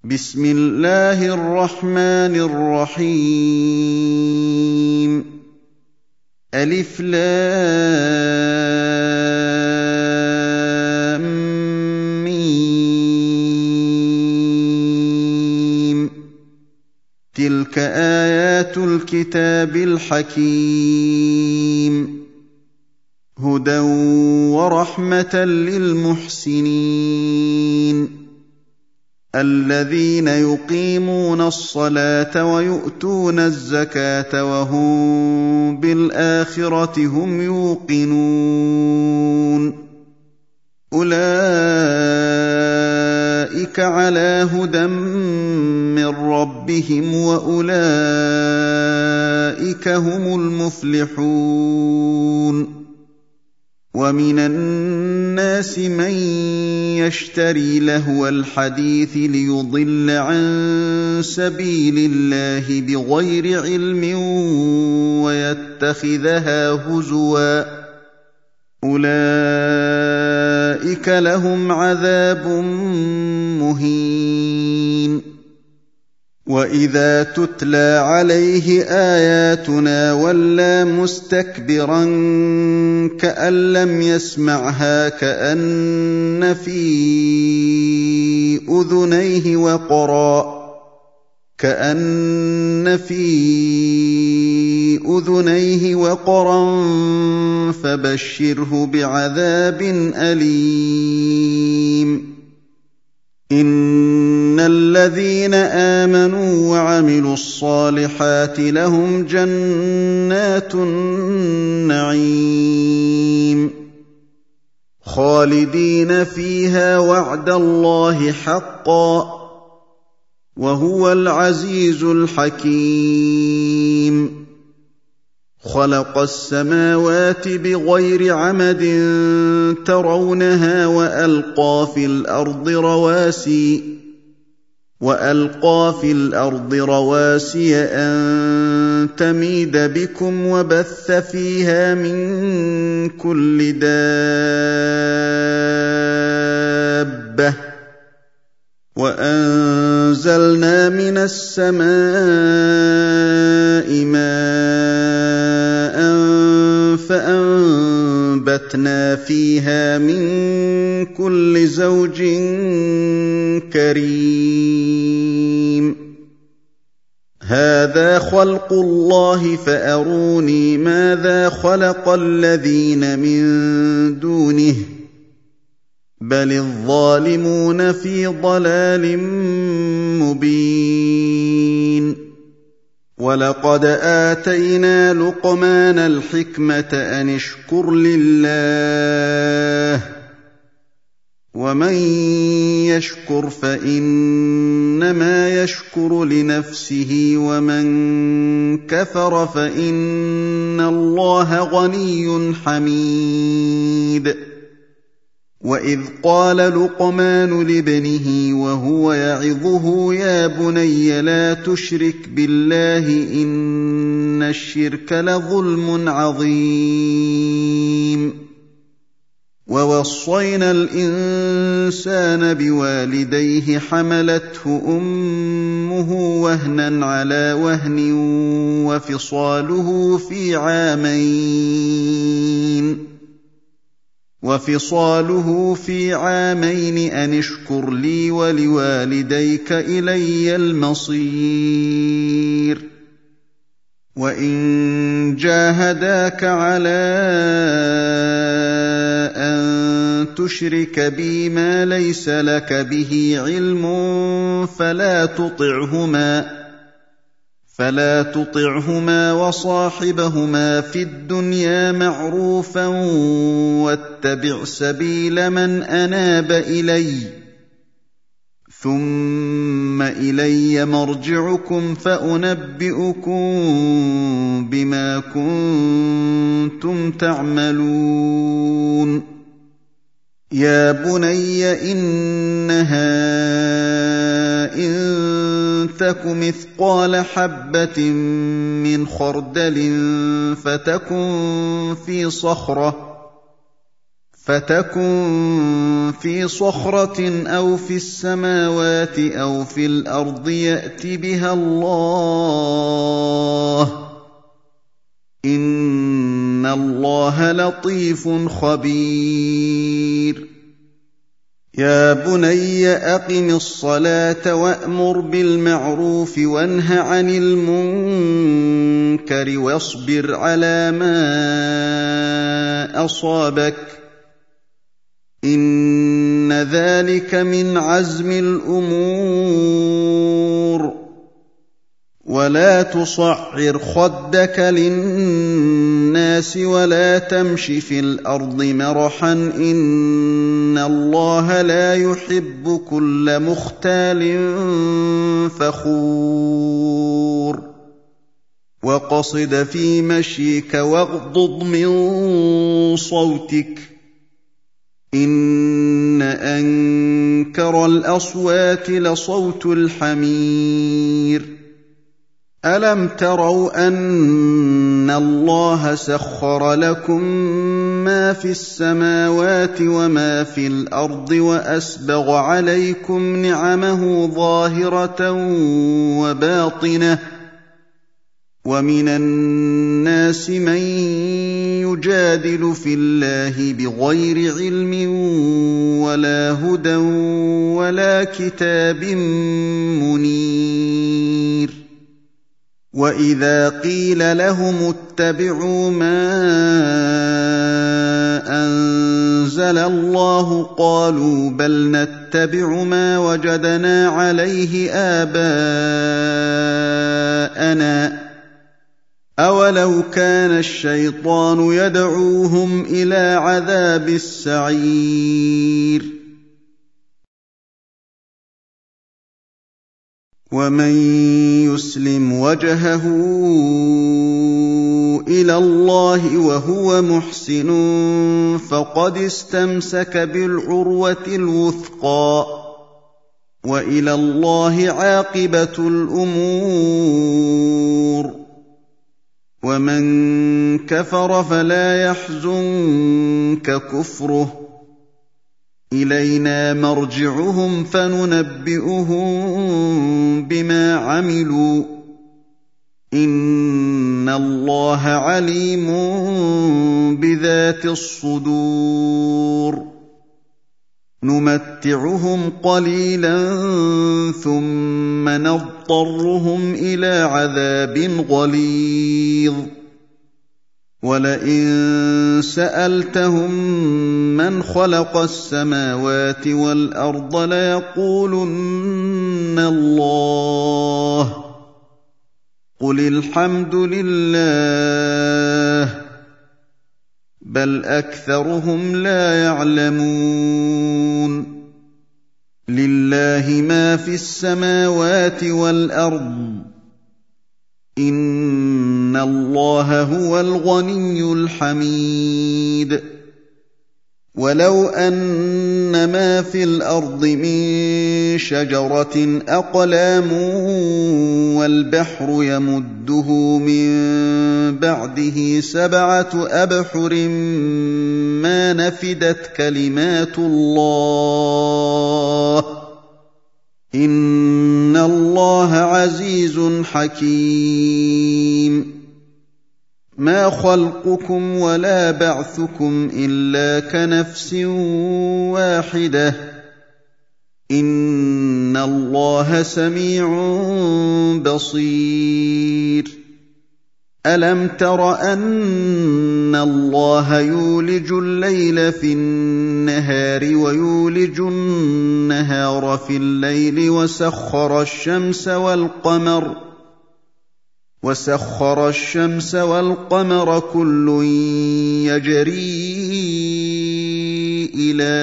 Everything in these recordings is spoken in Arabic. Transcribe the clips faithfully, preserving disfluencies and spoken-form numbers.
بسم الله الرحمن الرحيم ألف لام ميم تلك آيات الكتاب الحكيم هدى ورحمة للمحسنين الذين يقيمون الصلاة ويؤتون الزكاة وهم بالآخرة هم يوقنون أولئك على هدى من ربهم وأولئك هم المفلحون ومن الناس من يشتري لهو الحديث ليضل عن سبيل الله بغير علم ويتخذها هزوا أولئك لهم عذاب مهين وإذا تتلى عليه آياتنا ولى مستكبرا كأن لم يسمعها كأن في أذنيه وقرا كأن في أذنيه وقرا فبشره بعذاب أليم إن الذين آمنوا وعملوا الصالحات لهم جنات النعيم خالدين فيها وعد الله حقا وهو العزيز الحكيم خلق السماوات بغير عمد ترونها وألقى في الأرض رواسي وألقى في الأرض رواسي أن تميد بكم وبث فيها من كل دابة وأنزلنا من السماء ماء فأنبتنا فيها من كل زوج كريم هذا خلق الله فأروني ماذا خلق الذين من دونه بل الظالمون في ضلال مبين ولقد آتينا لقمان الحكمة أن اشكر لله ومن يشكر فإنما يشكر لنفسه ومن كفر فإن الله غني حميد وإذ قال لقمان لابنه وهو يعظه يا بني لا تشرك بالله إن الشرك لظلم عظيم ووصينا الإنسان بوالديه حملته أمه وهنا على وهن وفصاله في عامين وفصاله في عامين أن اشكر لي ولوالديك إلي المصير وإن جاهداك على أن تشرك بي ما ليس لك به علم فلا تطعهما فلا تطعهما وصاحبهما في الدنيا معروفا واتبع سبيل من أناب إلي ثم إلي مرجعكم فأنبئكم بما كنتم تعملون يا بني إنها إن تك مثقال حبة من خردل فتكن في صخرة فَتَكُن فِي صَخْرَةٍ أَوْ فِي السَّمَاوَاتِ أَوْ فِي الْأَرْضِ يَأْتِ بِهَا اللَّهُ ۚ إِنَّ اللَّهَ لَطِيفٌ خَبِيرٌ يَا بُنَيَّ أَقِمِ الصَّلَاةَ وَأْمُرْ بِالْمَعْرُوفِ وَانْهَ عَنِ الْمُنكَرِ وَاصْبِرْ عَلَىٰ مَا أَصَابَكَ ۖ إِنَّ ذَٰلِكَ مِنْ عَزْمِ الْأُمُورِ وَلَا تُصَعِّرْ خَدَّكَ لِلنَّاسِ وَلَا تَمْشِ فِي الْأَرْضِ مَرَحًا ۖ إِنَّ اللَّهَ لَا يُحِبُّ كُلَّ مُخْتَالٍ فَخُورٍ وَاقْصِدْ فِي مَشْيِكَ وَاغْضُضْ مِن صَوْتِكَ ۚ إِنَّ أَنكَرَ الْأَصْوَاتِ لَصَوْتُ الْحَمِيرِ أَلَمْ تَرَوْا أَنَّ اللَّهَ سَخَّرَ لَكُم مَّا فِي السَّمَاوَاتِ وَمَا فِي الْأَرْضِ وَأَسْبَغَ عَلَيْكُمْ نِعَمَهُ ظَاهِرَةً وَبَاطِنَةً ۗ وَمِنَ النَّاسِ مَن يُجَادِلُ فِي اللَّهِ بِغَيْرِ عِلْمٍ وَلَا هُدًى وَلَا كِتَابٍ مُّنِيرٍ وَإِذَا قِيلَ لَهُمُ اتَّبِعُوا مَا أَنزَلَ اللَّهُ قَالُوا بَلْ نَتَّبِعُ مَا وَجَدْنَا عَلَيْهِ آبَاءَنَا ۚ أَوَلَوْ كَانَ الشَّيْطَانُ يَدْعُوهُمْ إِلَىٰ عَذَابِ السَّعِيرِ وَمَن يُسْلِمْ وَجْهَهُ إِلَى اللَّهِ وَهُوَ مُحْسِنٌ فَقَدِ اسْتَمْسَكَ بِالْعُرْوَةِ الْوُثْقَىٰ ۗ وَإِلَى اللَّهِ عَاقِبَةُ الْأُمُورِ وَمَن كَفَرَ فَلَا يَحْزُنكَ كُفْرُهُ ۚ إِلَيْنَا مَرْجِعُهُمْ فَنُنَبِّئُهُم بِمَا عَمِلُوا ۚ إِنَّ اللَّهَ عَلِيمٌ بِذَاتِ الصُّدُورِ نُمَتِّعُهُمْ قَلِيلًا ثُمَّ نَضْطَرُّهُمْ إِلَىٰ عَذَابٍ غَلِيظٍ وَلَئِن سَأَلْتَهُم مَّنْ خَلَقَ السَّمَاوَاتِ وَالْأَرْضَ لَيَقُولُنَّ اللَّهُ ۚ قُلِ الْحَمْدُ لِلَّهِ ۚ بَلْ أَكْثَرُهُمْ لَا يَعْلَمُونَ لِلَّهِ مَا فِي السَّمَاوَاتِ وَالْأَرْضِ ۚ إِنَّ اللَّهَ هُوَ الْغَنِيُّ الْحَمِيدُ وَلَوْ أَنَّ مَا فِي الْأَرْضِ مِن شَجَرَةٍ أَقْلَامٌ وَالْبَحْرُ يَمُدُّهُ مِن بَعْدِهِ سَبْعَةُ أَبْحُرٍ مَّا نَفِدَتْ كَلِمَاتُ اللَّهِ ۗ إِنَّ اللَّهَ عَزِيزٌ حَكِيمٌ مَا خَلْقُكُمْ وَلَا بَعْثُكُمْ إِلَّا كَنَفْسٍ وَاحِدَةٍ ۗ إِنَّ اللَّهَ سَمِيعٌ بَصِيرٌ أَلَمْ تَرَ أَنَّ اللَّهَ يُولِجُ اللَّيْلَ في النَّهَارِ وَيُولِجُ النَّهَارَ في اللَّيْلِ وَسَخَّرَ الشَّمْسَ وَالْقَمَرَ وَسَخَّرَ الشَّمْسَ وَالْقَمَرَ كُلٌّ يَجْرِي إِلَىٰ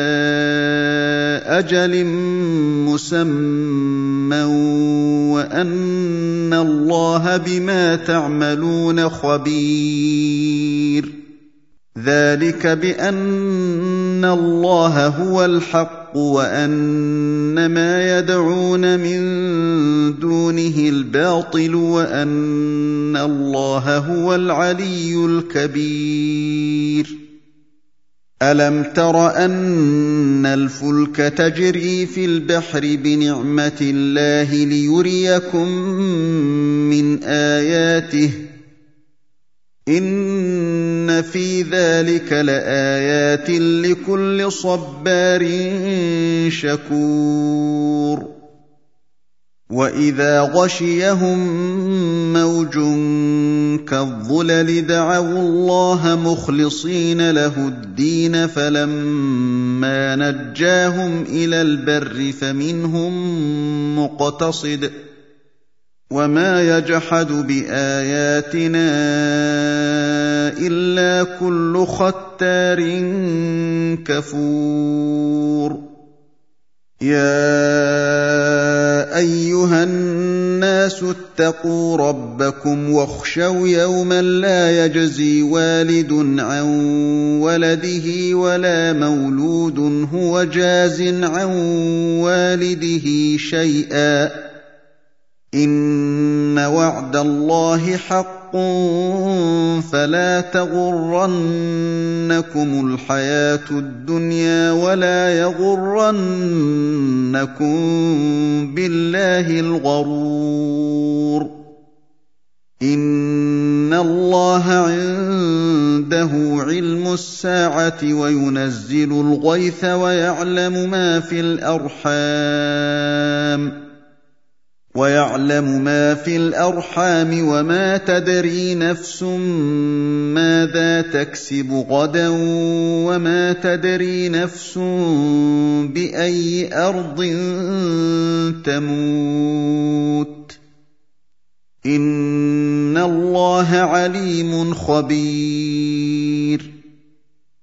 أَجَلٍ مُّسَمًّى وَأَنَّ اللَّهَ بِمَا تَعْمَلُونَ خَبِيرٌ ذَٰلِكَ بِأَنَّ اللَّهَ هُوَ الْحَقُّ وَأَنَّ مَا يَدْعُونَ مِن دُونِهِ الْبَاطِلُ وَأَنَّ اللَّهَ هُوَ الْعَلِيُّ الْكَبِيرُ أَلَمْ تَرَ أَنَّ الْفُلْكَ تَجْرِي فِي الْبَحْرِ بِنِعْمَتِ اللَّهِ لِيُرِيَكُم مِّنْ آيَاتِهِ ۚ إِنَّ فِي ذَٰلِكَ لَآيَاتٍ لِّكُلِّ صَبَّارٍ شَكُورٍ وَإِذَا غَشِيَهُم مَّوْجٌ كَالظُّلَلِ دَعَوُا اللَّهَ مُخْلِصِينَ لَهُ الدِّينَ فَلَمَّا نَجَّاهُمْ إِلَى الْبَرِّ فَمِنْهُم مُّقْتَصِدٌ ۚ وَمَا يَجْحَدُ بِآيَاتِنَا إِلَّا كُلُّ خَتَّارٍ كَفُورٍ يَا أَيُّهَا النَّاسُ اتَّقُوا رَبَّكُمْ وَاخْشَوْا يَوْمًا لَّا يَجْزِي وَالِدٌ عَن وَلَدِهِ وَلَا مَوْلُودٌ هُوَ جَازٍ عَن وَالِدِهِ شَيْئًا ۚ إِنَّ وَعْدَ اللَّهِ حَقٌّ فَلَا تَغُرَّنَّكُمُ الْحَيَاةُ الدُّنْيَا وَلَا يَغُرَّنَّكُم بِاللَّهِ الْغَرُورُ إِنَّ اللَّهَ عِندَهُ عِلْمُ السَّاعَةِ وَيُنَزِّلُ الْغَيْثَ وَيَعْلَمُ مَا فِي الْأَرْحَامِ وَيَعْلَمُ مَا فِي الْأَرْحَامِ وَمَا تَدْرِي نَفْسٌ مَّاذَا تَكْسِبُ غَدًا وَمَا تَدْرِي نَفْسٌ بِأَيِّ أَرْضٍ تَمُوتُ ۚ إِنَّ اللَّهَ عَلِيمٌ خَبِيرٌ